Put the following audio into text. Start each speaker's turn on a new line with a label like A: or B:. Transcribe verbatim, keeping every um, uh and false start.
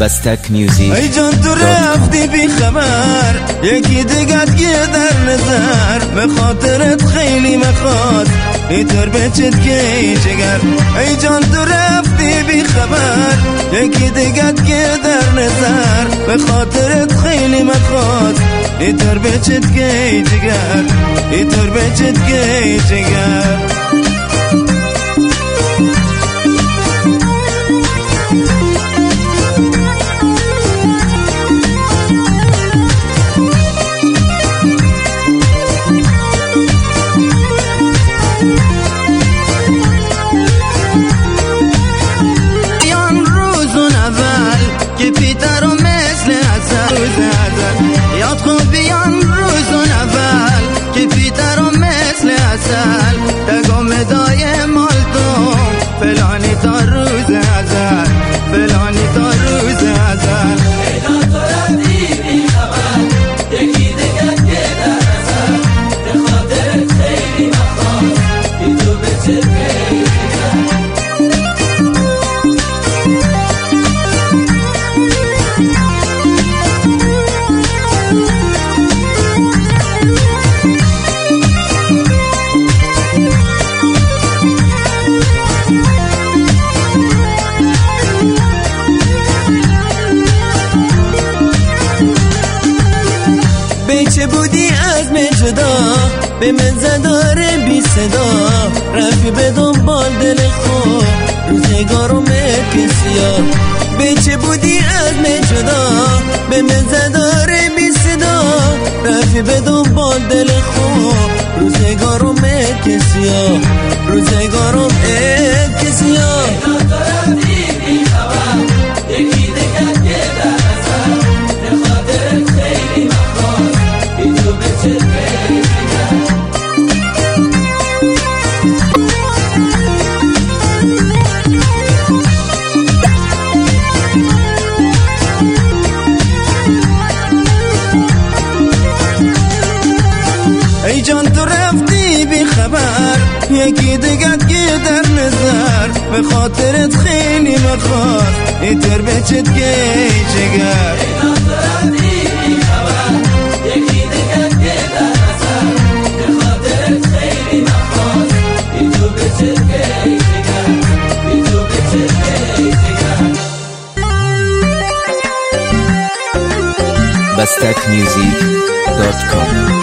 A: بستک میوزیک.
B: ای جان تو رفتی بی خبر، یکی دیگت که در نظر، به خاطرت خیلی مخواد اینطور بچت که ای جگر. ای جان تو رفتی بی خبر، یکی دیگت که در نظر، به خاطرت خیلی مخواد اینطور بچت که ای جگر، اینطور بچت که ای جگر. که پیتر و مثل ازل یاد خوب بیان روزون اول، که پیتر و مثل ازل دگم دای مالتون فلانی تا روز ازل، فلانی تا روز ازل.
C: ایدان تو رفتی بی خبر، یکی دیگر که در ازل، به خاطرت خیلی مخواست که تو بچه خیلی
B: چه بودی از مجدا به من زداره بی صدا، رفی به دنبال دل خود روزگارو مکسیا. به چه بودی از مجدا به من زداره بی صدا، رفی به دنبال دل خود روزگارو مکسیا، روزگارو مکسیا.
C: ایدان تو رفتی بی خبر، یکی دیگر که در ازل، به خاطرت خیلی مخواست که تو بچه خیلی جگر.
B: ای جان تو رفتی بی خبر، یکی دیگت که در نظر، به خاطرت خیلی مخواست اینطور بچت که ای جگر.
C: ایدان تو رفتی بی خبر، یکی دیگر که در نظر، به خاطرت خیلی مخواست که تو بچه خیلی جگر، که تو بچه خیلی جگر.
A: بستک میوزیک دات کام